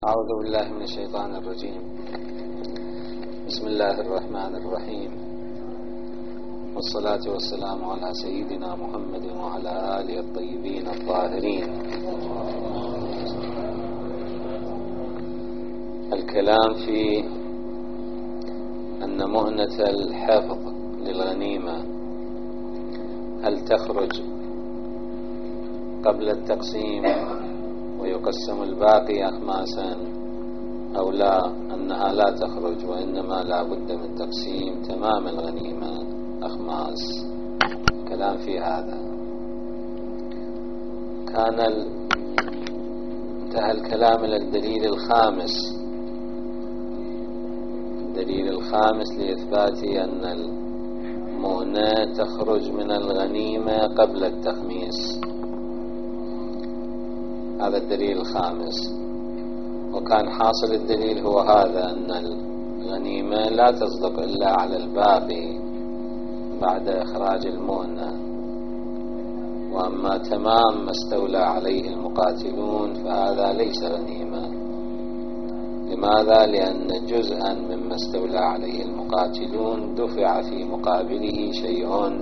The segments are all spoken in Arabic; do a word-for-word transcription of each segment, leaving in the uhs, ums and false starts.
أعوذ بالله من الشيطان الرجيم. بسم الله الرحمن الرحيم، والصلاة والسلام على سيدنا محمد وعلى آله الطيبين الطاهرين. الكلام في أن مؤنة الحفظ للغنيمة هل تخرج قبل التقسيم ويقسم الباقي أخماسا أو لا، أنها لا تخرج وإنما لا بد من تقسيم تمام الغنيمة أخماس. كلام في هذا. كان انتهى الكلام إلى الدليل الخامس الدليل الخامس لإثبات أن المؤنة تخرج من الغنيمة قبل التخميس. هذا الدليل الخامس. وكان حاصل الدليل هو هذا، أن الغنيمة لا تصدق إلا على الباقي بعد إخراج المؤنة، وأما تمام ما استولى عليه المقاتلون فهذا ليس غنيمة. لماذا؟ لأن جزءا مما استولى عليه المقاتلون دفع في مقابله شيء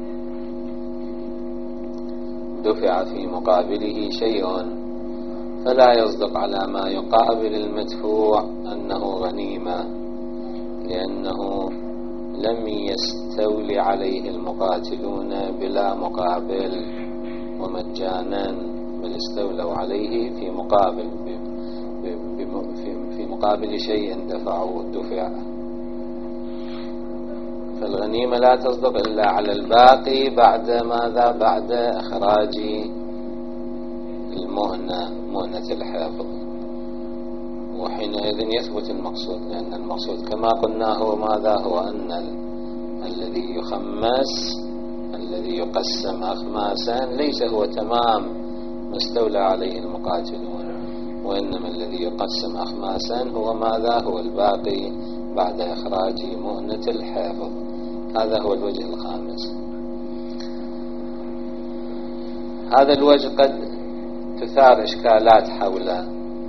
دفع في مقابله شيء فلا يصدق على ما يقابل المدفوع أنه غنيمة، لأنه لم يستولي عليه المقاتلون بلا مقابل ومجانا، بل استولوا عليه في مقابل في مقابل شيء دفعوه دفع. فالغنيمة لا تصدق إلا على الباقي بعد ماذا؟ بعد إخراج المؤنة، مؤنة الحفظ. وحينئذ يثبت المقصود، لأن المقصود كما قلنا هو ماذا؟ هو أن الذي يخمس الذي يقسم أخماسا ليس هو تمام ما استولى عليه المقاتلون، وإنما الذي يقسم أخماسا هو ماذا؟ هو الباقي بعد إخراج مؤنة الحفظ. هذا هو الوجه الخامس. هذا الوجه قد تثار إشكالات حوله،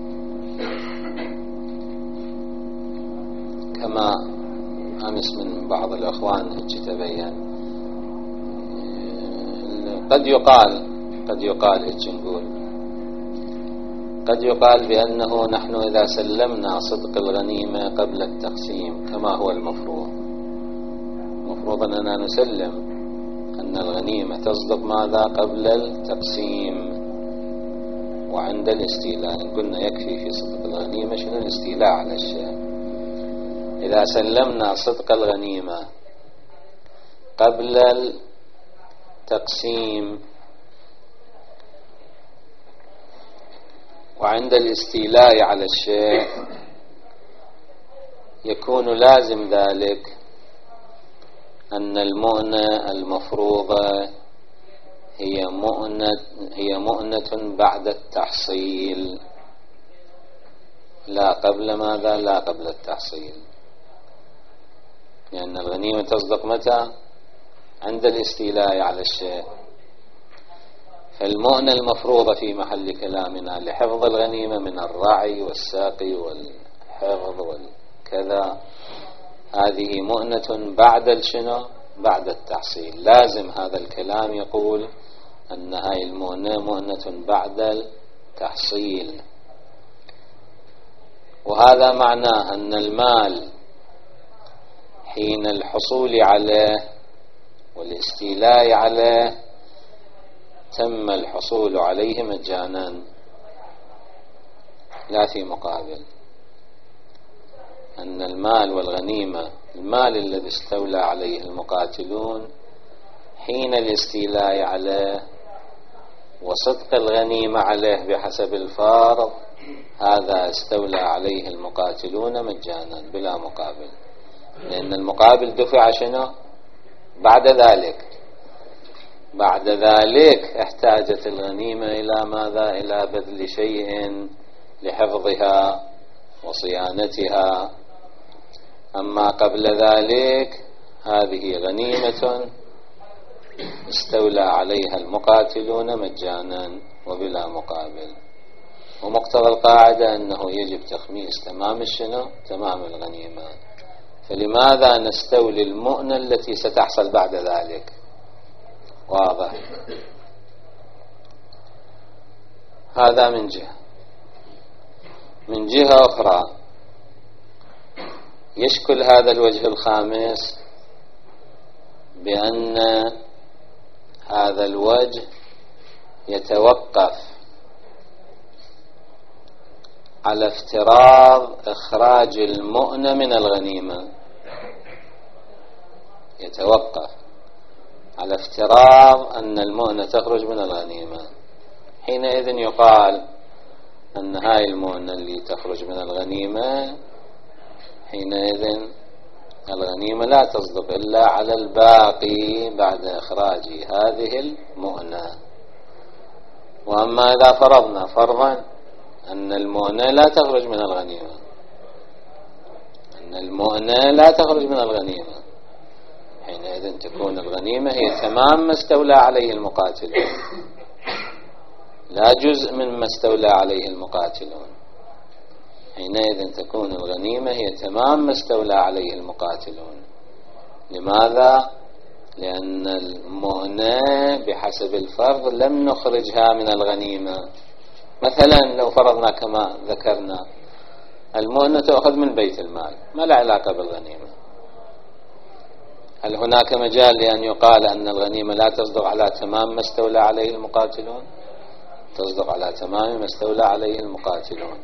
كما أمس من بعض الأخوان تبين. قد يقال قد يقال هيك نقول قد يقال بأنه نحن إذا سلمنا صدق الغنيمة قبل التقسيم كما هو المفروض، مفروض أننا نسلم أن الغنيمة تصدق ماذا؟ قبل التقسيم وعند الاستيلاء. قلنا يكفي في صدق الغنيمة شنو؟ الاستيلاء على الشيء. إذا سلمنا صدق الغنيمة قبل التقسيم وعند الاستيلاء على الشيء، يكون لازم ذلك أن المؤنة المفروضة هي مؤنة هي مؤنة بعد التحصيل، لا قبل ماذا؟ لا قبل التحصيل. لأن الغنيمة تصدق متى؟ عند الاستيلاء على الشيء. فالمؤنة المفروضة في محل كلامنا لحفظ الغنيمة من الرعي والساقي والحفظ والكذا، هذه مؤنة بعد الشنو؟ بعد التحصيل. لازم هذا الكلام يقول أن هاي المؤنة مؤنة بعد التحصيل. وهذا معناه أن المال حين الحصول عليه والاستيلاء عليه تم الحصول عليه مجانا لا في مقابل. أن المال والغنيمة، المال الذي استولى عليه المقاتلون حين الاستيلاء عليه وصدق الغنيمة عليه بحسب الفارض، هذا استولى عليه المقاتلون مجانا بلا مقابل، لأن المقابل دفع شنو؟ بعد ذلك بعد ذلك احتاجت الغنيمة إلى ماذا؟ إلى بذل شيء لحفظها وصيانتها. أما قبل ذلك هذه غنيمة استولى عليها المقاتلون مجانا وبلا مقابل. ومقتضى القاعدة أنه يجب تخميس تمام الشنو تمام الغنيمة. فلماذا نستولي المؤنة التي ستحصل بعد ذلك؟ واضح. هذا من جهة. من جهة أخرى يشكل هذا الوجه الخامس بأن هذا الوجه يتوقف على افتراض إخراج المؤنة من الغنيمة، يتوقف على افتراض أن المؤنة تخرج من الغنيمة. حينئذ يقال أن هاي المؤنة اللي تخرج من الغنيمة حينئذ الغنيمة لا تصدق إلا على الباقي بعد إخراج هذه المؤنة. وأما إذا فرضنا فرضا أن المؤنة لا تخرج من الغنيمة، أن المؤنة لا تخرج من الغنيمة، حينئذ تكون الغنيمة هي تمام ما استولى عليه المقاتلون، لا جزء من ما استولى عليه المقاتلون. حينئذ تكون الغنيمة هي تمام ما استولى عليه المقاتلون. لماذا؟ لأن المؤنة بحسب الفرض لم نخرجها من الغنيمة. مثلا لو فرضنا كما ذكرنا المؤنة تأخذ من بيت المال، ما لا علاقة بالغنيمة. هل هناك مجال لأن يقال أن الغنيمة لا تصدق على تمام ما استولى عليه المقاتلون؟ تصدق على تمام ما استولى عليه المقاتلون.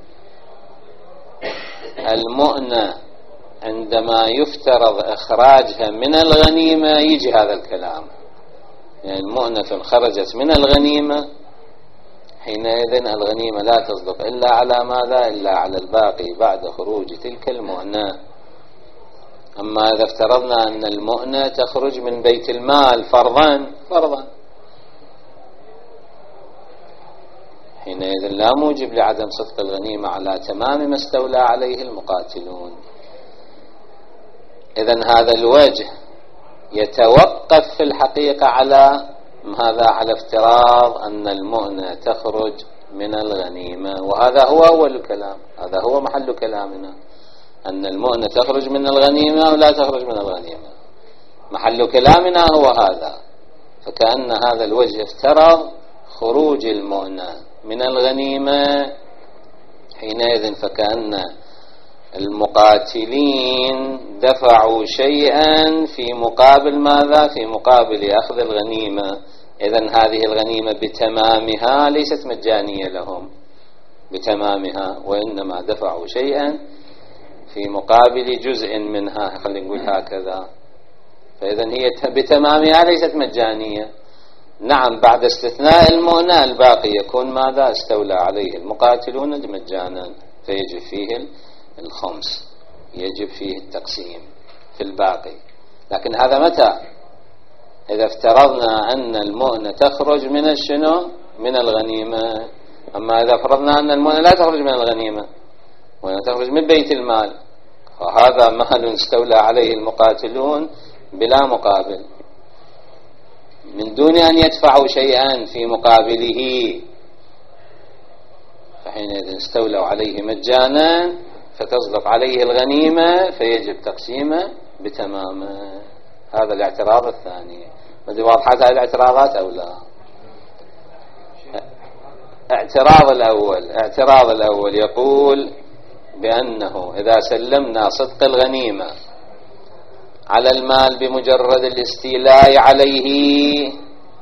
المؤنة عندما يفترض إخراجها من الغنيمة يجي هذا الكلام، يعني المؤنة خرجت من الغنيمة حينئذ الغنيمة لا تصدق إلا على ماذا؟ إلا على الباقي بعد خروج تلك المؤنة. أما إذا افترضنا أن المؤنة تخرج من بيت المال فرضا فرضا حينئذ لا موجب لعدم صدق الغنيمة على تمام ما استولى عليه المقاتلون. إذن هذا الوجه يتوقف في الحقيقة على هذا، على افتراض أن المؤنة تخرج من الغنيمة، وهذا هو أول الكلام، هذا هو محل كلامنا، أن المؤنة تخرج من الغنيمة ولا تخرج من الغنيمة. محل كلامنا هو هذا. فكأن هذا الوجه افترض خروج المؤنة من الغنيمة، حينئذ فكأن المقاتلين دفعوا شيئا في مقابل ماذا؟ في مقابل أخذ الغنيمة. إذن هذه الغنيمة بتمامها ليست مجانية لهم بتمامها، وإنما دفعوا شيئا في مقابل جزء منها، خلينا نقول هكذا. فإذن هي بتمامها ليست مجانية. نعم بعد استثناء المؤنة الباقي يكون ماذا؟ استولى عليه المقاتلون مجانا، فيجب فيه الخمس، يجب فيه التقسيم في الباقي. لكن هذا متى؟ إذا افترضنا أن المؤنة تخرج من الشنو؟ من الغنيمة. أما إذا فرضنا أن المؤنة لا تخرج من الغنيمة وأنها تخرج من بيت المال، فهذا مال استولى عليه المقاتلون بلا مقابل، من دون أن يدفعوا شيئا في مقابله، فحينئذ استولوا عليه مجانا فتصدق عليه الغنيمة فيجب تقسيمه بتمامه. هذا الاعتراض الثاني. هذه واضحة هذه الاعتراضات أو لا؟ اعتراض الأول اعتراض الأول يقول بأنه إذا سلمنا صدق الغنيمة على المال بمجرد الاستيلاء عليه،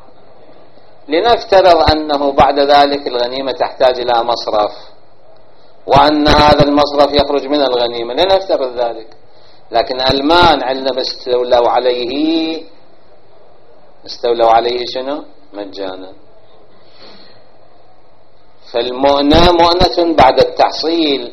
لنفترض أنه بعد ذلك الغنيمة تحتاج إلى مصرف، وأن هذا المصرف يخرج من الغنيمة، لنفترض ذلك. لكن المال عندما استولوا عليه استولوا عليه شنو؟ مجانا. فالمؤنة مؤنة بعد التحصيل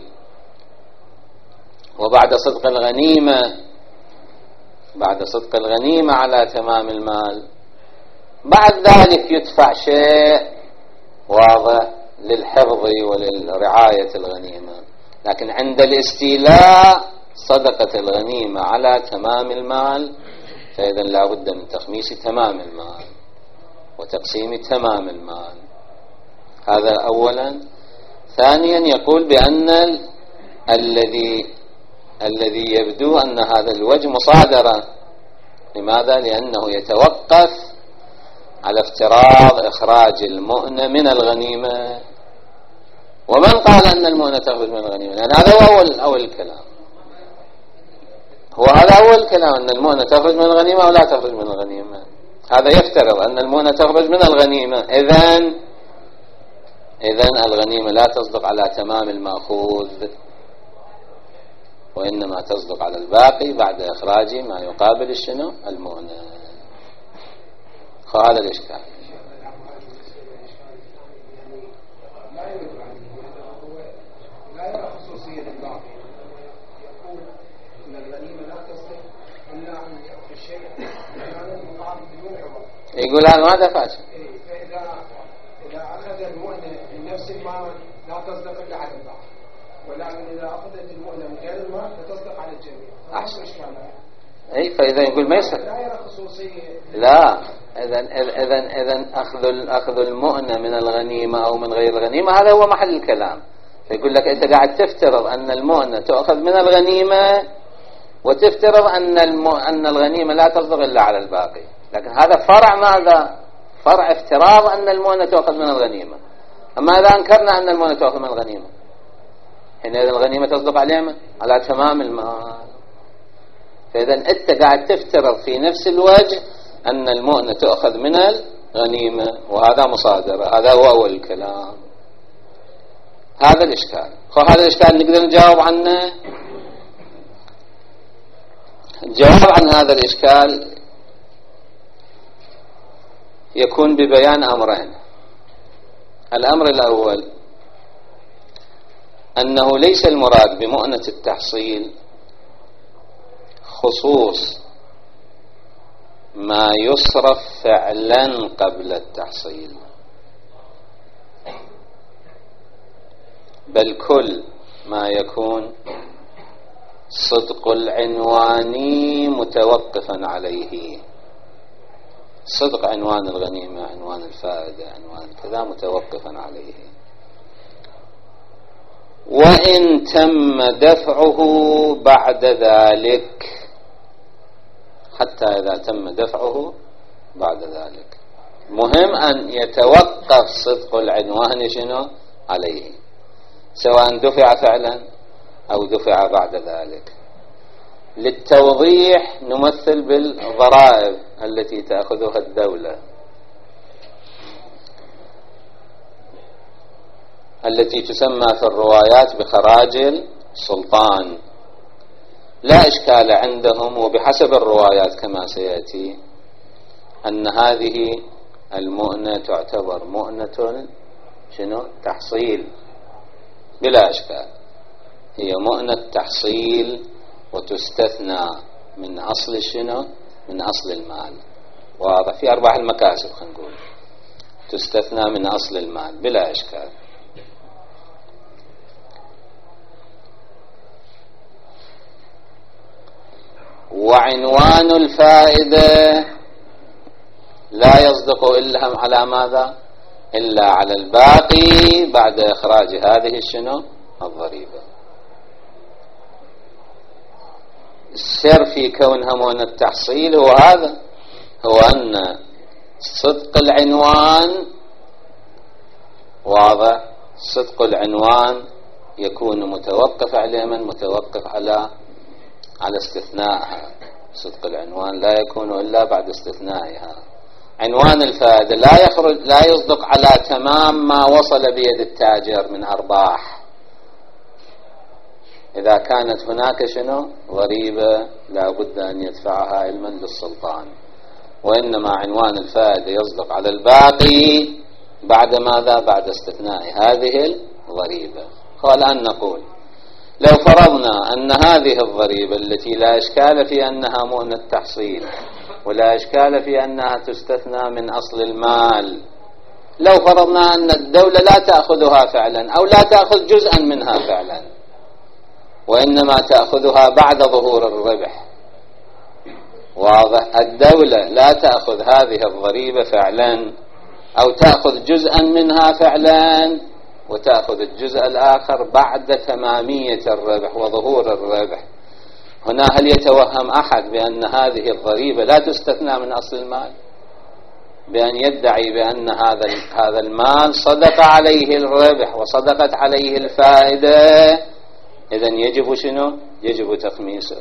وبعد صدق الغنيمة، بعد صدق الغنيمة على تمام المال، بعد ذلك يدفع شيء واضح للحفظ وللرعاية الغنيمة. لكن عند الاستيلاء صدقت الغنيمة على تمام المال، فإذا لا بد من تخميس تمام المال وتقسيم تمام المال. هذا أولا. ثانيا يقول بأن الذي الذي يبدو أن هذا الوجه مصادرة. لماذا؟ لأنه يتوقف على افتراض إخراج المؤنة من الغنيمة. ومن قال أن المؤنة تخرج من الغنيمة؟ لأن هذا هو أول, أول الكلام هو هذا أول الكلام أن المؤنة تخرج من الغنيمة أو لا تخرج من الغنيمة. هذا يفترض أن المؤنة تخرج من الغنيمة. إذن إذن الغنيمة لا تصدق على تمام المأخوذ، وإنما تصدق على الباقي بعد إخراج ما يقابل الشنو المؤنة. هذا الإشكال. لا يرى خصوصية الباقي، يقول إن الغنيمة لا تصدق إلا عن الشيء المقابل بدون عوض. يقول هذا ما دفعش. فإذا إذا أخذ المؤنة من نفس المال لا تصدق إلا على الباقي، ولكن إذا أخذت المؤنة من غير المال فتصدق على الجميع. أحسن. أي فإذا يقول ما يصح. لا يرى خصوصية. لا إذن إذن إذن أخذ أخذ المؤنة من الغنيمة أو من غير الغنيمة هذا هو محل الكلام. يقول لك أنت قاعد تفترض أن المؤنة تأخذ من الغنيمة وتفترض أن الم... أن الغنيمة لا تصدق إلا على الباقي، لكن هذا فرع ماذا؟ فرع افتراض أن المؤنة تأخذ من الغنيمة. أما إذا أنكرنا أن المؤنة تأخذ من الغنيمة حينئذ الغنيمة تصدق عليها على تمام المال. فإذا أنت قاعد تفترض في نفس الوجه أن المؤنة تأخذ من الغنيمة، وهذا مصادرة. هذا هو أول الكلام. هذا الإشكال. هذا الإشكال نقدر نجاوب عنه. الجواب عن هذا الإشكال يكون ببيان أمرين. الأمر الأول أنه ليس المراد بمؤنة التحصيل خصوص ما يصرف فعلا قبل التحصيل، بل كل ما يكون صدق العنواني متوقفا عليه. صدق عنوان الغنيمة، عنوان الفائدة، عنوان كذا متوقفا عليه. وإن تم دفعه بعد ذلك، حتى إذا تم دفعه بعد ذلك، مهم أن يتوقف صدق العنوان شنو عليه، سواء دفع فعلا أو دفع بعد ذلك. للتوضيح نمثل بالضرائب التي تأخذها الدولة، التي تسمى في الروايات بخراج السلطان. لا إشكال عندهم، وبحسب الروايات كما سيأتي، أن هذه المؤنة تعتبر مؤنة شنو تحصيل بلا إشكال. هي مؤنة تحصيل وتستثنى من أصل شنو من أصل المال. واضح؟ في أرباح المكاسب خلينا نقول تستثنى من أصل المال بلا إشكال. وعنوان الفائدة لا يصدق إلا على ماذا؟ إلا على الباقي بعد إخراج هذه الشنو الضريبة. السر في كونها مؤنة التحصيل هو هذا، هو أن صدق العنوان واضح، صدق العنوان يكون متوقف على من؟ متوقف على على استثنائها. صدق العنوان لا يكون إلا بعد استثنائها. عنوان الفائدة لا يخرج لا يصدق على تمام ما وصل بيد التاجر من أرباح إذا كانت هناك شنو ضريبة لا بد أن يدفعها علما للسلطان، وإنما عنوان الفائدة يصدق على الباقي بعد ماذا؟ بعد استثناء هذه الضريبة. والآن نقول لو فرضنا أن هذه الضريبة التي لا إشكال في أنها مؤنة تحصيل ولا إشكال في أنها تستثنى من أصل المال، لو فرضنا أن الدولة لا تأخذها فعلا أو لا تأخذ جزءا منها فعلا وإنما تأخذها بعد ظهور الربح، واضح؟ الدولة لا تأخذ هذه الضريبة فعلا أو تأخذ جزءا منها فعلا وتأخذ الجزء الآخر بعد تمامية الربح وظهور الربح. هنا هل يتوهم أحد بأن هذه الضريبة لا تستثنى من أصل المال، بأن يدعي بأن هذا هذا المال صدق عليه الربح وصدقت عليه الفائدة، إذن يجب شنو؟ يجب تخميسه.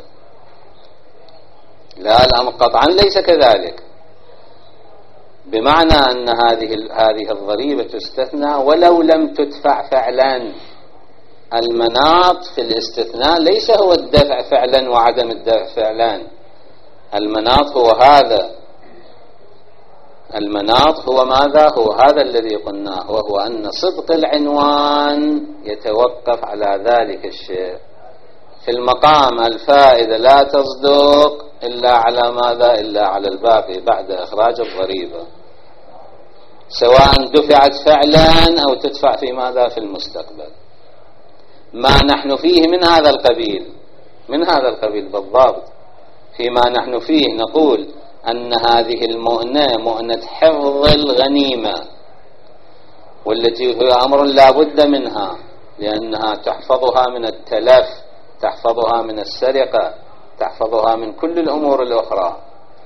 لا، الأمر قطعا ليس كذلك، بمعنى أن هذه هذه الضريبة تستثنى ولو لم تدفع فعلا. المناط في الاستثناء ليس هو الدفع فعلا وعدم الدفع فعلا، المناط هو هذا، المناط هو ماذا؟ هو هذا الذي قلناه، وهو أن صدق العنوان يتوقف على ذلك الشيء. في المقام الفائدة لا تصدق إلا على ماذا؟ إلا على الباقي بعد إخراج الضريبة، سواء دفعت فعلا أو تدفع في ماذا؟ في المستقبل. ما نحن فيه من هذا القبيل، من هذا القبيل بالضبط. فيما نحن فيه نقول أن هذه المؤنة مؤنة حفظ الغنيمة، والتي هي أمر لا بد منها، لأنها تحفظها من التلف، تحفظها من السرقة، تحفظها من كل الأمور الأخرى.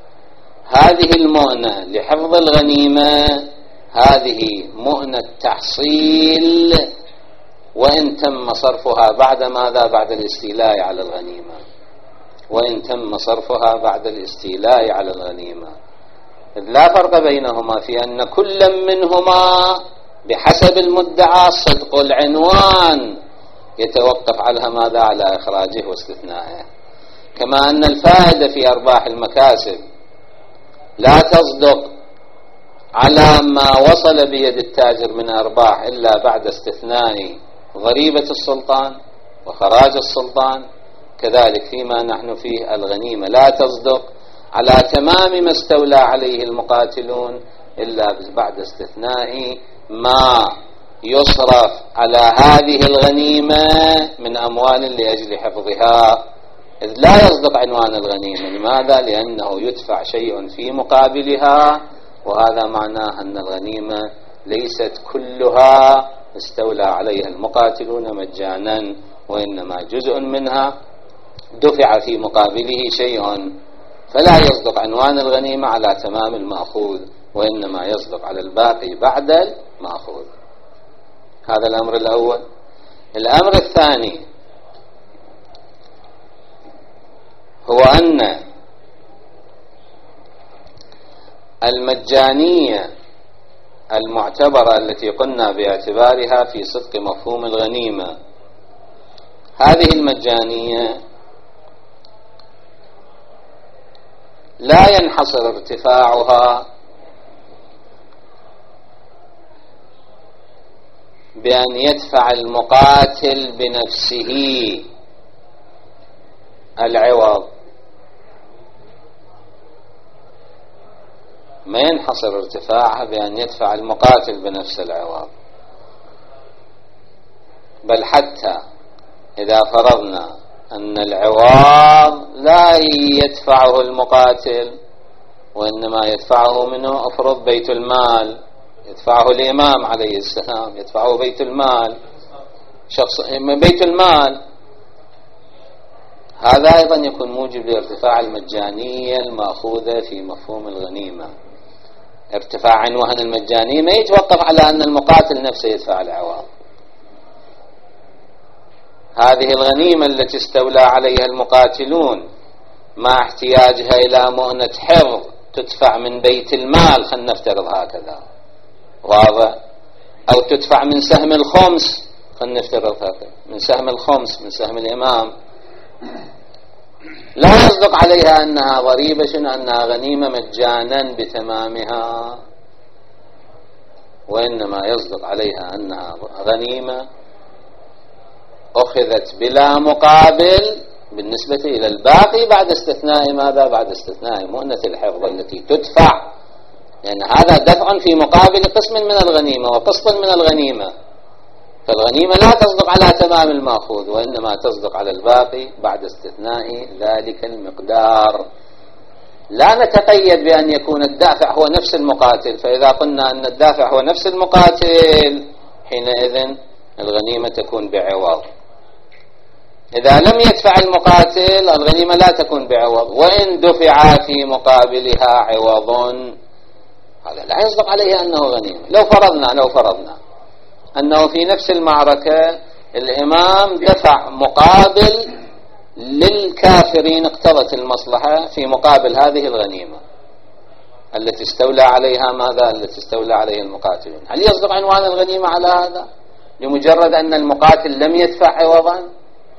هذه المؤنة لحفظ الغنيمة هذه مؤنة تحصيل، وإن تم صرفها بعد ماذا؟ بعد الاستيلاء على الغنيمة، وإن تم صرفها بعد الاستيلاء على الغنيمة. لا فرق بينهما في أن كل منهما بحسب المدعى صدق العنوان يتوقف على ماذا؟ على إخراجه واستثنائه. كما أن الفائدة في أرباح المكاسب لا تصدق على ما وصل بيد التاجر من أرباح إلا بعد استثناء ضريبة السلطان وخراج السلطان. كذلك فيما نحن فيه الغنيمة لا تصدق على تمام ما استولى عليه المقاتلون إلا بعد استثناء ما يصرف على هذه الغنيمة من أموال لأجل حفظها، إذ لا يصدق عنوان الغنيمة. لماذا؟ لأنه يدفع شيء في مقابلها، وهذا معناه أن الغنيمة ليست كلها استولى عليها المقاتلون مجانا، وإنما جزء منها دفع في مقابله شيء، فلا يصدق عنوان الغنيمة على تمام المأخوذ، وإنما يصدق على الباقي بعد المأخوذ. هذا الأمر الأول. الأمر الثاني هو أن المجانية المعتبرة التي قلنا باعتبارها في صدق مفهوم الغنيمة، هذه المجانية لا ينحصر ارتفاعها بأن يدفع المقاتل بنفسه العوض، ما ينحصر ارتفاعها بأن يدفع المقاتل بنفس العوض، بل حتى إذا فرضنا أن العوض لا يدفعه المقاتل وإنما يدفعه منه أفرض بيت المال، يدفعه الإمام عليه السلام، يدفعه بيت المال، شخص بيت المال، هذا أيضا يكون موجب لارتفاع المجانية المأخوذة في مفهوم الغنيمة. ارتفاع عنوان المجانية ما يتوقف على أن المقاتل نفسه يدفع العوض. هذه الغنيمة التي استولى عليها المقاتلون مع احتياجها إلى مؤنة حفظ تدفع من بيت المال، خلينا نفترض هكذا، واضح، أو تدفع من سهم الخمس، خلينا نفترض هكذا، من سهم الخمس، من سهم الإمام، لا يصدق عليها أنها ضريبة، شنو أنها غنيمة مجانا بتمامها، وإنما يصدق عليها أنها غنيمة أخذت بلا مقابل بالنسبة إلى الباقي بعد استثناء ماذا؟ بعد استثناء مؤنة الحفظ التي تدفع، لأن يعني هذا دفع في مقابل قسم من الغنيمة وقسط من الغنيمة، فالغنيمة لا تصدق على تمام المأخوذ، وإنما تصدق على الباقي بعد استثناء ذلك المقدار. لا نتقيد بأن يكون الدافع هو نفس المقاتل، فإذا قلنا أن الدافع هو نفس المقاتل حينئذ الغنيمة تكون بعوض. إذا لم يدفع المقاتل الغنيمة لا تكون بعوض، وإن دفع في مقابلها عوض هذا لا يصدق عليه أنه غنيمة. لو فرضنا لو فرضنا أنه في نفس المعركة الإمام دفع مقابل للكافرين اقتضت المصلحة في مقابل هذه الغنيمة التي استولى عليها ماذا؟ التي استولى عليها المقاتلون، هل يصدق عنوان الغنيمة على هذا لمجرد أن المقاتل لم يدفع عوضا؟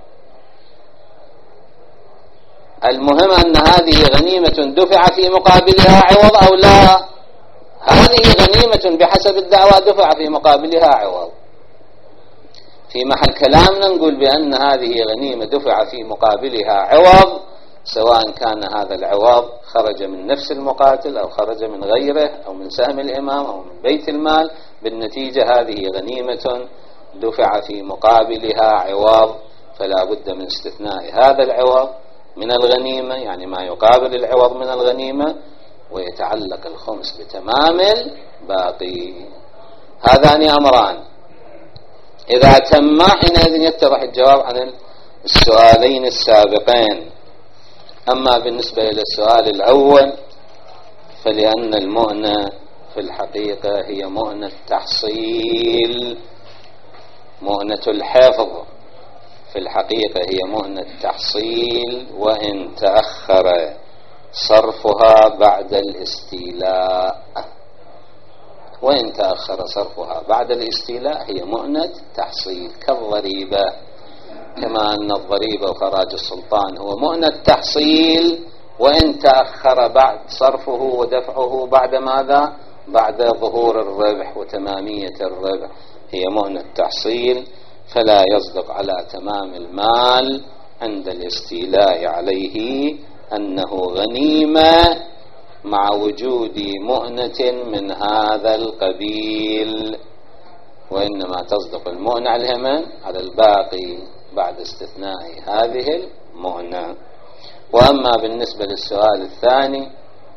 المهم أن هذه غنيمة دفع في مقابلها عوض أو لا. هذه غنيمة بحسب الدعوة دفع في مقابلها عوض. في محل كلامنا نقول بأن هذه غنيمة دفع في مقابلها عوض، سواء كان هذا العوض خرج من نفس المقاتل أو خرج من غيره أو من سهم الإمام أو من بيت المال، بالنتيجة هذه غنيمة دفع في مقابلها عوض، فلا بد من استثناء هذا العوض من الغنيمة، يعني ما يقابل العوض من الغنيمة، ويتعلق الخمس بتمام الباقي. هذان أمران إذا تم حينئذ يتضح الجواب عن السؤالين السابقين. أما بالنسبة إلى السؤال الأول فلأن المؤنة في الحقيقة هي مؤنة تحصيل، مؤنة الحفظ في الحقيقة هي مؤنة تحصيل، وإن تأخر صرفها بعد الاستيلاء، وإن تأخر صرفها بعد الاستيلاء هي مؤنة تحصيل كالضريبة، كما أن الضريبة وخراج السلطان هو مؤنة تحصيل، وإن تأخر بعد صرفه ودفعه بعد ماذا؟ بعد ظهور الربح وتمامية الربح هي مؤنة تحصيل، فلا يصدق على تمام المال عند الاستيلاء عليه أنه غنيمة مع وجود مؤنة من هذا القبيل، وإنما تصدق المؤنة على على الباقي بعد استثناء هذه المؤنة. وأما بالنسبة للسؤال الثاني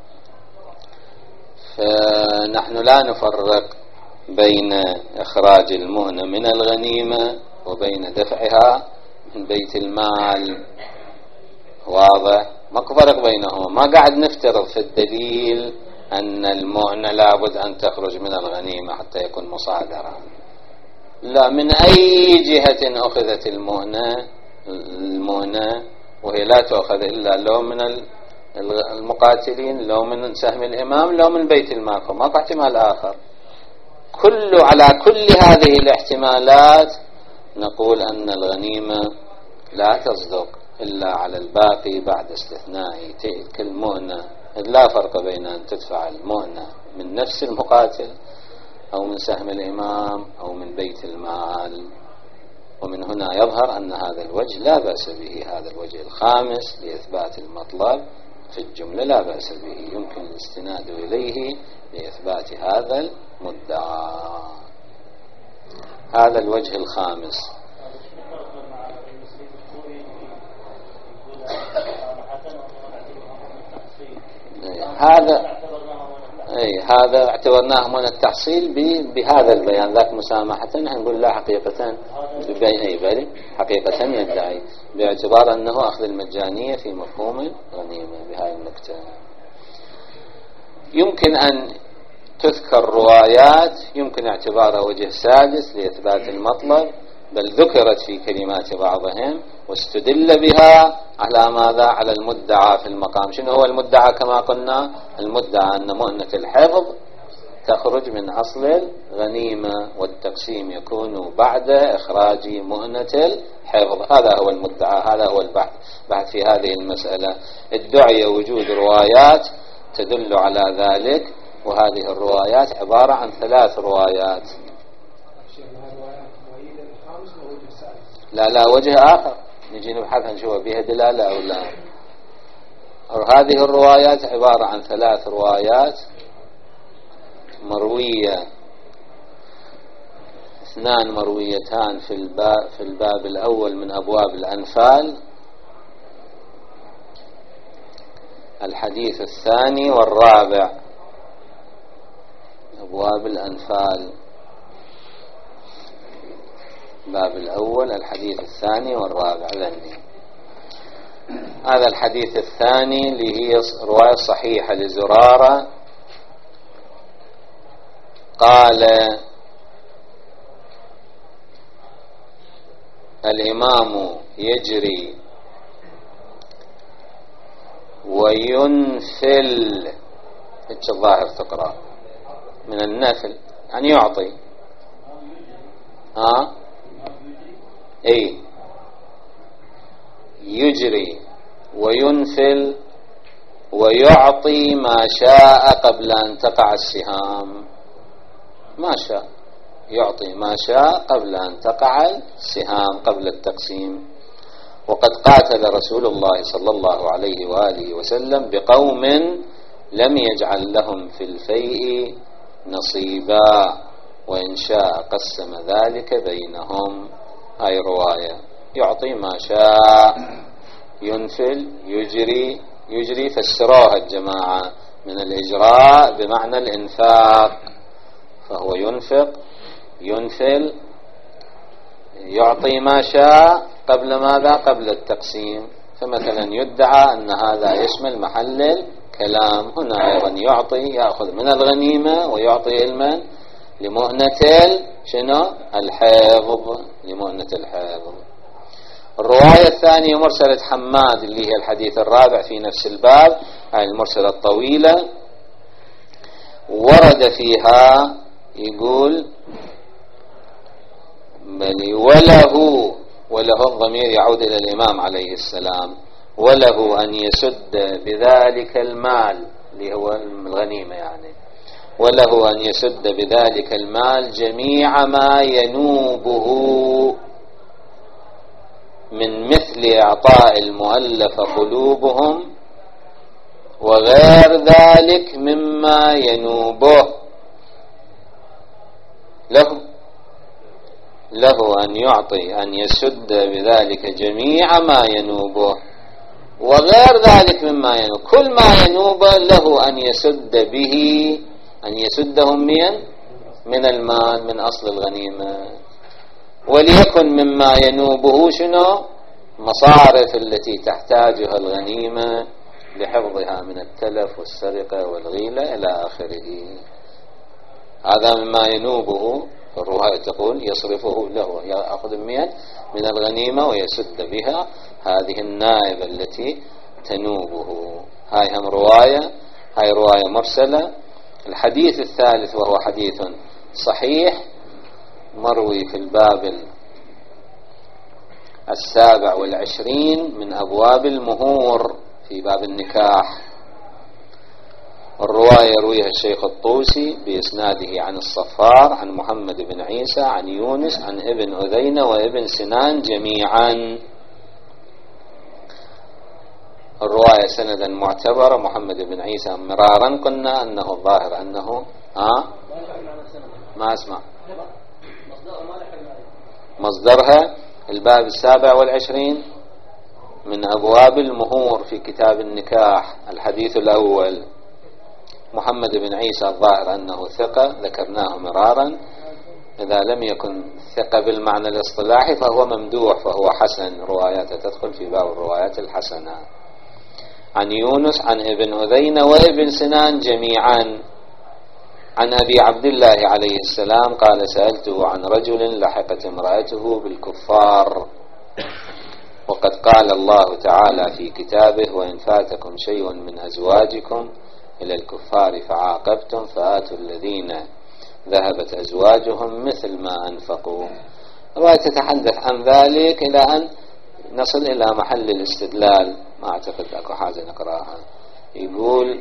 فنحن لا نفرق بين إخراج المؤنة من الغنيمة وبين دفعها من بيت المال، واضح؟ ما فرق بينهما، ما قاعد نفترض في الدليل أن المؤنة لابد أن تخرج من الغنيمة حتى يكون مصادرة، لا، من أي جهة أخذت المؤنة المؤنة وهي لا تأخذ إلا لو من المقاتلين، لو من سهم الإمام، لو من بيت المال، فما احتمال آخر. كل على كل هذه الاحتمالات نقول أن الغنيمة لا تصدق إلا على الباقي بعد استثناء تلك المؤنة، لا فرق بين أن تدفع المؤنة من نفس المقاتل أو من سهم الإمام أو من بيت المال. ومن هنا يظهر أن هذا الوجه لا بأس به، هذا الوجه الخامس لإثبات المطلب في الجملة لا بأس به، يمكن الاستناد إليه لإثبات هذا المدعى. هذا الوجه الخامس. هذا أي هذا اعتبرناه من التحصيل بهذا البيان، ذاك مسامحة نحن نقول لا حقيقة أي بل حقيقة يدعي باعتبار أنه أخذ المجانية في مفهوم الغنيمة بهذه النكتة. يمكن أن تذكر روايات يمكن اعتبارها وجه سادس لإثبات المطلب، بل ذكرت في كلمات بعضهم واستدل بها على ماذا؟ على المدعى في المقام. شنو هو المدعى؟ كما قلنا المدعى أن مؤنة الحفظ تخرج من أصل الغنيمة، والتقسيم يكون بعد إخراج مؤنة الحفظ. هذا هو المدعى، هذا هو البحث بحث في هذه المسألة. ادعي وجود روايات تدل على ذلك، وهذه الروايات عبارة عن ثلاث روايات. لا لا وجه آخر نجي نبحث نشوف بها دلالة أو لا. هذه الروايات عبارة عن ثلاث روايات مروية، اثنان مرويتان في الباب, في الباب الأول من أبواب الأنفال، الحديث الثاني والرابع أبواب الأنفال. الباب الأول الحديث الثاني والرابع ذني. هذا الحديث الثاني اللي هي رواية صحيحة لزرارة قال الإمام يجري وينفل، إيش الظاهر تقرأ من النفل يعني يعطي، ها اي يجري وينفل ويعطي ما شاء قبل أن تقع السهام، ما شاء يعطي ما شاء قبل أن تقع السهام قبل التقسيم. وقد قاتل رسول الله صلى الله عليه وآله وسلم بقوم لم يجعل لهم في الفيء نصيبا وإن شاء قسم ذلك بينهم. هاي رواية يعطي ما شاء، ينفل يجري، يجري فسروها الجماعة من الإجراء بمعنى الإنفاق، فهو ينفق ينفل يعطي ما شاء قبل ماذا؟ قبل التقسيم. فمثلا يدعى أن هذا يشمل محل الكلام، هنا أيضا يعطي يأخذ من الغنيمة ويعطي المن لمؤنة شنو؟ الحفظ، لمؤنة الحفظ. الرواية الثانية مرسلة حماد اللي هي الحديث الرابع في نفس الباب، هاي المرسلة الطويلة ورد فيها يقول بل وله، وله الضمير يعود إلى الإمام عليه السلام، وله أن يسد بذلك المال اللي هو الغنيمة يعني، وله أن يسد بذلك المال جميع ما ينوبه من مثل إعطاء المؤلف قلوبهم وغير ذلك مما ينوبه له له أن يعطي أن يسد بذلك جميع ما ينوبه وغير ذلك مما ينوب، كل ما ينوب له أن يسد به، أن يسدهم من من المال من أصل الغنيمة، وليكن مما ينوبه شنو؟ مصارف التي تحتاجها الغنيمة لحفظها من التلف والسرقة والغيلة إلى آخره. هذا مما ينوبه، الرواية تقول يصرفه له، يأخذ من من الغنيمة ويسد بها هذه النائبة التي تنوبه. هاي هم رواية، هاي رواية مرسلة. الحديث الثالث وهو حديث صحيح مروي في الباب السابع والعشرين من أبواب المهور في باب النكاح. الرواية رويها الشيخ الطوسي بإسناده عن الصفار عن محمد بن عيسى عن يونس عن ابن أذينة وابن سنان جميعا. الرواية سندا معتبرة، محمد بن عيسى مرارا قلنا أنه الظاهر أنه ها ما اسمع مصدرها الباب السابع والعشرين من أبواب المهور في كتاب النكاح. الحديث الأول محمد بن عيسى الظاهر أنه ثقة، ذكرناه مرارا، إذا لم يكن ثقة بالمعنى الاصطلاحي فهو ممدوح، فهو حسن، رواياته تدخل في باب الروايات الحسنة. عن يونس عن ابن أذينة وابن سنان جميعا عن أبي عبد الله عليه السلام قال سألته عن رجل لحقت امرأته بالكفار، وقد قال الله تعالى في كتابه وإن فاتكم شيء من أزواجكم إلى الكفار فعاقبتم فآتوا الذين ذهبت أزواجهم مثل ما أنفقوا. الرواية تتحدث عن ذلك إلى أن نصل إلى محل الاستدلال، ما أعتقد أكو حاجة نقرأها. يقول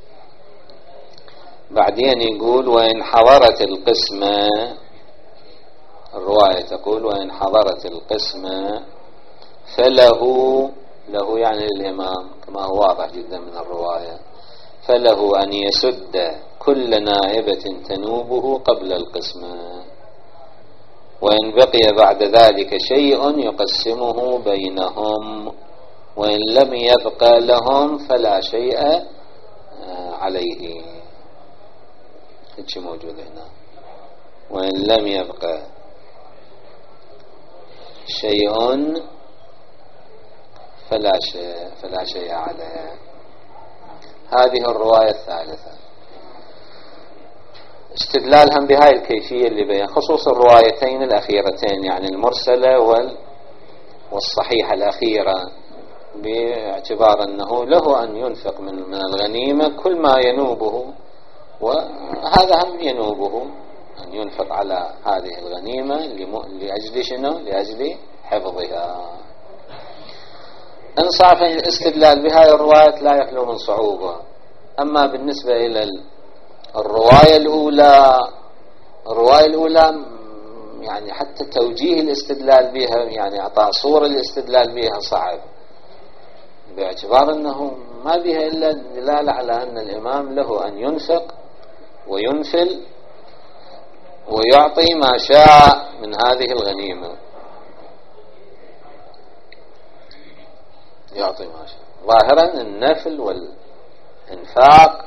بعدين يقول وإن حضرت القسمة، الرواية تقول وإن حضرت القسمة فله، له يعني الإمام كما هو واضح جدا من الرواية، فله أن يسد كل نائبة تنوبه قبل القسمة، وإن بقي بعد ذلك شيء يقسمه بينهم، وإن لم يبقى لهم فلا شيء عليه. هيك موجود هنا، وإن لم يبقى شيء فلا شيء فلا شيء عليه. هذه الرواية الثالثة استدلالهم بهاي الكيفية اللي بين خصوص الروايتين الأخيرتين، يعني المرسلة والصحيحة الأخيرة، باعتبار أنه له أن ينفق من الغنيمة كل ما ينوبه، وهذا هم ينوبه أن ينفق على هذه الغنيمة لأجل شنو؟ لأجل حفظها. انصاف الاستدلال بهاي الرواية لا يخلو من صعوبة. أما بالنسبة إلى الرواية الأولى، الرواية الأولى يعني حتى توجيه الاستدلال بها، يعني أعطاء صورة الاستدلال بها صعب، باعتبار أنه ما بها إلا دلالة على أن الإمام له أن ينفق وينفل ويعطي ما شاء من هذه الغنيمة، يعطي ما شاء. ظاهرا النفل والإنفاق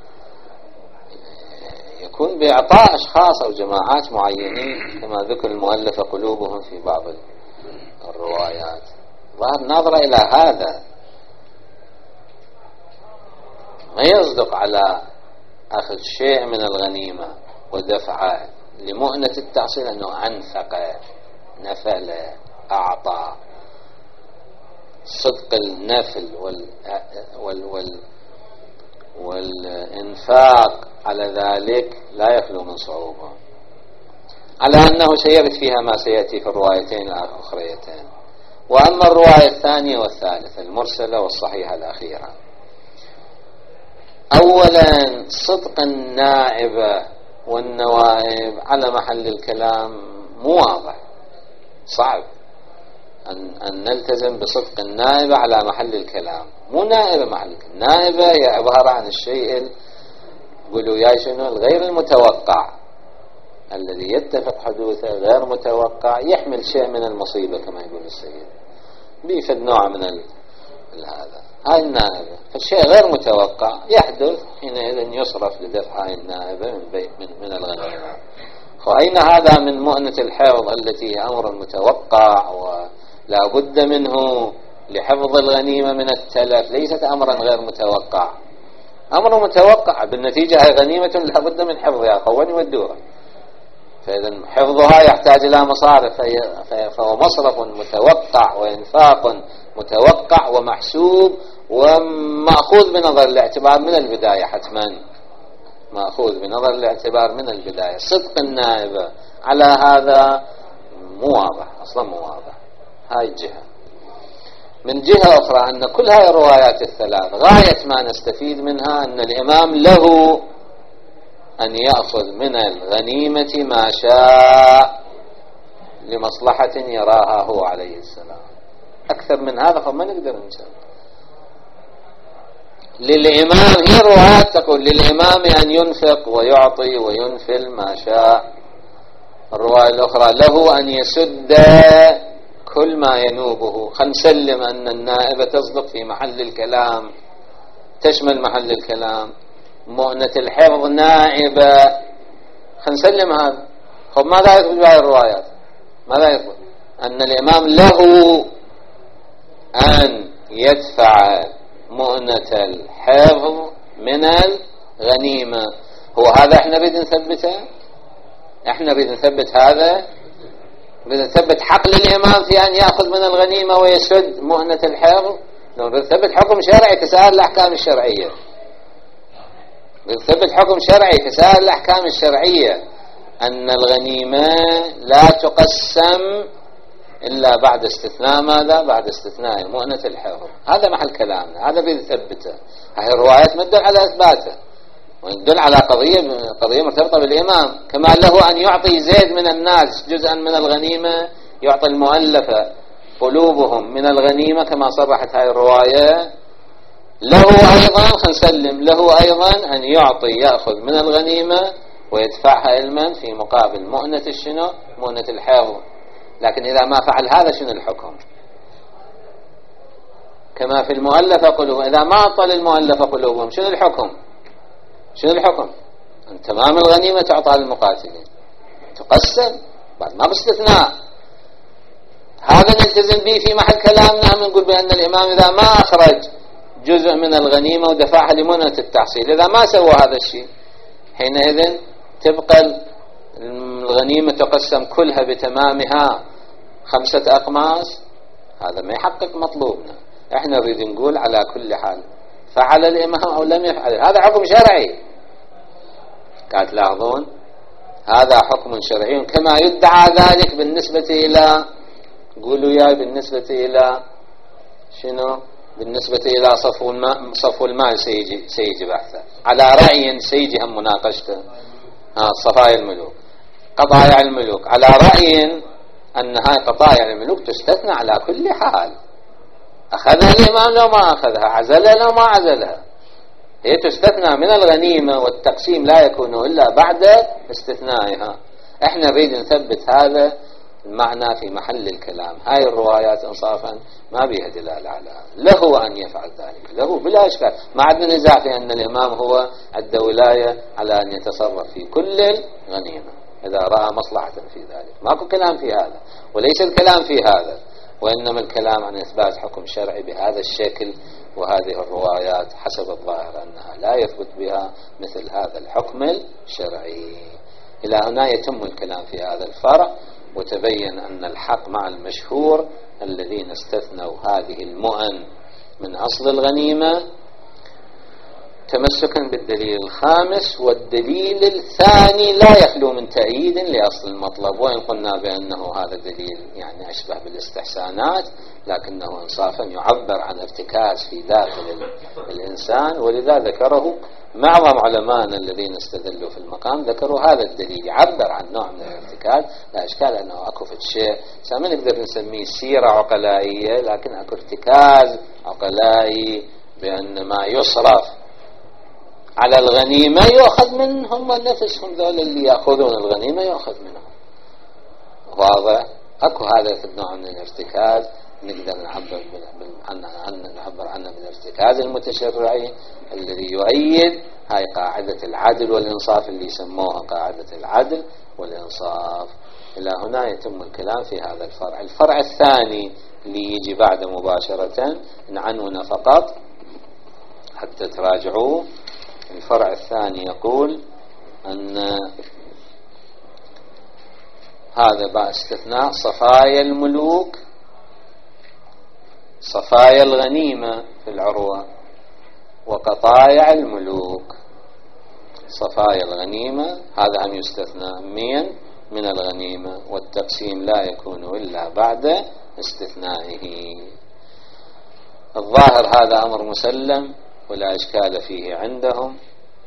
يكون بإعطاء أشخاص أو جماعات معينين كما ذكر المؤلف قلوبهم في بعض الروايات. ظاهر ناظرة إلى هذا، ما يصدق على أخذ شيء من الغنيمة ودفعه لمؤنة التحصيل أنه أنفق نفل أعطى. صدق النفل وال وال وال والإنفاق على ذلك لا يخلو من صعوبة، على أنه سيرد فيها ما سيأتي في الروايتين الأخريتين. وأما الرواية الثانية والثالثة المرسلة والصحيحة الأخيرة، أولا صدق النائبة والنوائب على محل الكلام مو واضح، صعب أن, أن نلتزم بصدق النائبة على محل الكلام. مو نائبة محل الكلام، نائبة هي عبارة عن الشيء قولوا يا شنو الغير المتوقع، الذي يتفق حدوثه غير متوقع، يحمل شيء من المصيبة كما يقول السيد، بيفد نوع من هذا. هاي النائبة فالشيء غير متوقع يحدث، حينئذ يصرف لدفع هاي النائبة من, من, من الغنيمة. فأين هذا من مؤنة الحفظ التي هي أمر متوقع ولا بد منه لحفظ الغنيمة من التلف، ليست أمرا غير متوقع، أمر متوقع بالنتيجة هي غنيمة لا بد من حفظها قواني والدورة. فإذا حفظها يحتاج إلى مصارف، فهو مصرف متوقع وإنفاق متوقع ومحسوب ومأخوذ بنظر الاعتبار من البداية، حتما مأخوذ بنظر الاعتبار من البداية. صدق النائبة على هذا مو واضح، أصلا مو واضح. هاي الجهة. من جهة أخرى أن كل هاي الروايات الثلاث غاية ما نستفيد منها أن الإمام له أن يأخذ من الغنيمة ما شاء لمصلحة يراها هو عليه السلام. أكثر من هذا فما نقدر نسوي. للإمام هي الروايات تقول للإمام أن ينفق ويعطي وينفل ما شاء. الرواية الأخرى له أن يسد كل ما ينوبه. خنسلم أن النائبة تصدق في محل الكلام، تشمل محل الكلام. مؤنة الحفظ نائبة، خنسلم هذا. خب ماذا يثبت بهذه الروايات؟ ماذا يثبت؟ أن الإمام له أن يدفع مؤنة الحفظ من الغنيمة. هو هذا احنا نريد نثبته؟ احنا نريد نثبت هذا؟ نريد نثبت حق للإمام في أن يأخذ من الغنيمة ويسد مؤنة الحفظ؟ نريد نثبت حكم شرعي كسائر الأحكام الشرعية. نريد نثبت حكم شرعي كسائر الأحكام الشرعية أن الغنيمة لا تقسم إلا بعد استثناء ماذا؟ بعد استثناء مؤنة الحفظ. هذا محل كلامنا، هذا بيثبته. هذه الروايات ما تدل على إثباته، وتدل على قضية قضية مرتبطة بالإمام. كما له أن يعطي زيد من الناس جزءا من الغنيمة، يعطي المؤلفة قلوبهم من الغنيمة كما صرحت هذه الرواية. له أيضا خنسلم له أيضا أن يعطي يأخذ من الغنيمة ويدفعها علما في مقابل مؤنة الشنو؟ مؤنة الحفظ. لكن إذا ما فعل هذا شنو الحكم؟ كما في المؤلفة قلوبهم، إذا ما أعطى للمؤلفة قلوبهم شنو الحكم؟ شنو الحكم؟ أن تمام الغنيمة تعطى للمقاتلين، تقسم بعد ما باستثناء. هذا نلتزم به في محل كلامنا. نقول بأن الإمام إذا ما أخرج جزء من الغنيمة ودفعها لمنة التحصيل، إذا ما سوى هذا الشيء حينئذ تبقى الغنيمة تقسم كلها بتمامها خمسة أقماص، هذا ما يحقق مطلوبنا. احنا نريد نقول على كل حال فعل الإمام أو لم يفعل، هذا حكم شرعي. قاعد تلاحظون هذا حكم شرعي، كما يدعى ذلك بالنسبة إلى، قولوا يا بالنسبة إلى شنو؟ بالنسبة إلى صفو المال. صفو المال سيجي, سيجي بحثه على رأي سيجي هم مناقشته. ها صفايا الملوك، قضايا الملوك، على رأي أن هاي قضايا الملوك تستثنى على كل حال، أخذها الإمام لو ما أخذها، عزلها لو ما عزلها، هي تستثنى من الغنيمة، والتقسيم لا يكون إلا بعد استثنائها. احنا نريد نثبت هذا المعنى في محل الكلام. هاي الروايات انصافا ما بيها دلالة على له أن يفعل ذلك، له بلا إشكال. ما عندنا نزاع في أن الإمام هو عنده ولاية على أن يتصرف في كل الغنيمة إذا رأى مصلحة في ذلك، ماكو كلام في هذا، وليس الكلام في هذا، وإنما الكلام عن إثبات حكم شرعي بهذا الشكل. وهذه الروايات حسب الظاهر أنها لا يثبت بها مثل هذا الحكم الشرعي. إلى هنا يتم الكلام في هذا الفرع، وتبين أن الحق مع المشهور الذين استثنوا هذه المؤن من أصل الغنيمة تمسكا بالدليل الخامس. والدليل الثاني لا يخلو من تأييد لأصل المطلب، وإن قلنا بأنه هذا الدليل يعني أشبه بالاستحسانات، لكنه إنصافا يعبر عن ارتكاز في داخل الإنسان، ولذا ذكره معظم علماءنا الذين استدلوا في المقام، ذكروا هذا الدليل يعبر عن نوع من الارتكاز. لا إشكال أنه أكو في شيء ما نقدر نسميه سيرة عقلائية، لكن أكو ارتكاز عقلائي بأن ما يصرف على الغنيمة يأخذ منهم نفسهم، ذول اللي يأخذون الغنيمة يأخذ منهم. واضح؟ أكو هذا النوع من الارتكاز نقدر نعبر عنه نعبر عنه بالارتكاز المتشرعي الذي يؤيد هاي قاعدة العدل والإنصاف اللي يسموها قاعدة العدل والإنصاف. إلى هنا يتم الكلام في هذا الفرع. الفرع الثاني اللي يجي بعد مباشرة نعنونه فقط حتى تراجعوه. الفرع الثاني يقول أن هذا بقى استثناء صفايا الملوك، صفايا الغنيمة في العروة، وقطايع الملوك. صفايا الغنيمة هذا هم يستثنى من من الغنيمة، والتقسيم لا يكون إلا بعد استثنائه. الظاهر هذا أمر مسلم ولا إشكال فيه عندهم،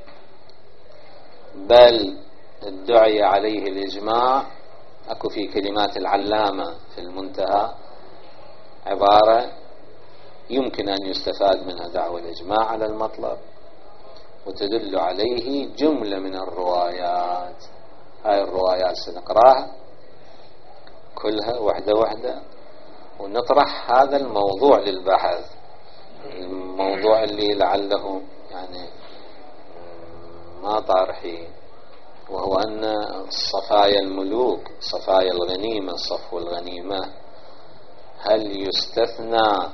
بل ادعي عليه الإجماع. أكو في كلمات العلامة في المنتهى عبارة يمكن أن يستفاد منها دعوى الإجماع على المطلب، وتدل عليه جملة من الروايات. هاي الروايات سنقراها كلها وحدة وحدة، ونطرح هذا الموضوع للبحث، الموضوع اللي لعله يعني ما طارحين، وهو أن صفايا الملوك، صفايا الغنيمة، صفو الغنيمة، هل يستثنى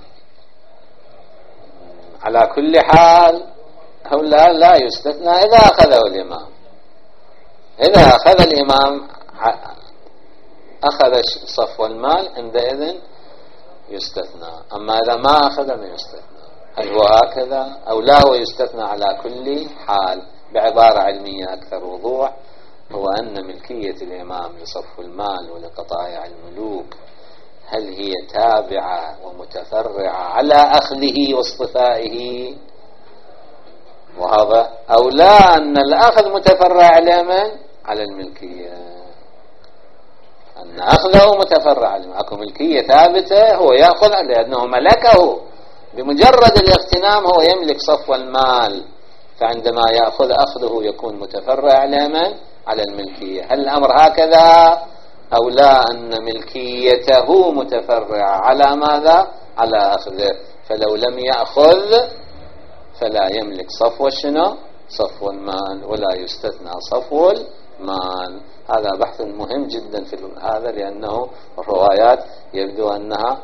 على كل حال أو لا؟ لا يستثنى إذا أخذه الإمام. إذا أخذ الإمام أخذ صفو المال عندئذ يستثنى، أما إذا ما أخذ ما يستثنى. هل هو هكذا أو لا؟ هو يستثنى على كل حال. بعبارة علمية أكثر وضوح، هو أن ملكية الإمام لصفو المال ولقطايع الملوك هل هي تابعة ومتفرعة على أخذه واصطفائه وهذا، أو لا أن الأخذ متفرع على من؟ على الملكية، أن أخذه متفرع على أكو ملكية ثابتة هو يأخذ لأنه ملكه بمجرد الاغتنام، هو يملك صفو المال، فعندما يأخذ أخذه يكون متفرع على من؟ على الملكية. هل الأمر هكذا أو لا أن ملكيته متفرعة على ماذا؟ على أخذه، فلو لم يأخذ فلا يملك صفو شنو؟ صفو المال، ولا يستثنى صفو المال. هذا بحث مهم جدا في هذا، لأنه الروايات يبدو أنها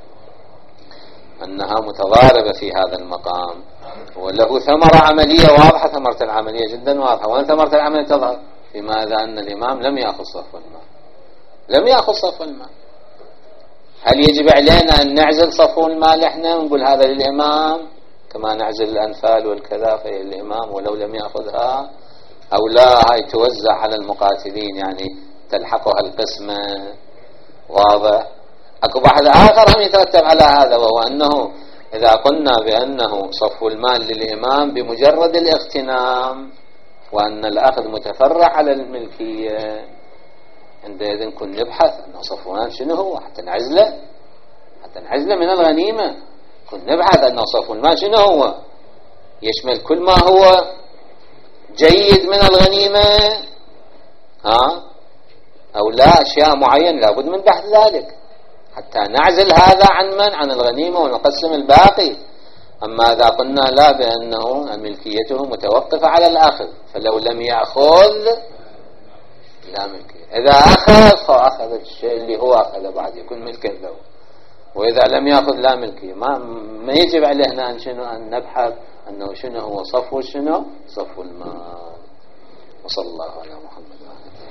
أنها متضاربة في هذا المقام، وله ثمرة عملية واضحة. ثمرة العملية جدا واضحة. وين ثمرة العملية تظهر؟ بماذا؟ أن الإمام لم يأخذ صفو المال، لم يأخذ صفو المال. هل يجب علينا أن نعزل صفو المال إحنا ونقول هذا للإمام كما نعزل الأنفال والكذا في الإمام ولو لم يأخذها، أو لا هاي توزع على المقاتلين يعني تلحقها القسمة؟ واضح. أكو بحث آخر هم يترتب على هذا، وهو أنه إذا قلنا بأنه صفو المال للإمام بمجرد الاغتنام وأن الأخذ متفرع على الملكية، عندئذ كن نبحث أنه صفو المال شنو هو حتى نعزله، حتى نعزله من الغنيمة. كن نبحث أنه صفو المال شنو هو، يشمل كل ما هو جيد من الغنيمة ها أو لا، أشياء معينة لابد من بحث ذلك حتى نعزل هذا عن من؟ عن الغنيمة ونقسم الباقي. أما إذا قلنا لا، بأنه ملكيته متوقفة على الأخذ، فلو لم يأخذ لا ملكية، إذا أخذ فأخذ الشيء اللي هو أخذ بعد يكون ملكا له، وإذا لم يأخذ لا ملكية. ما, ما يجب علينا أن, شنو أن نبحث أنه شنو هو صفو، شنو صفو المال. وصلى الله على محمد.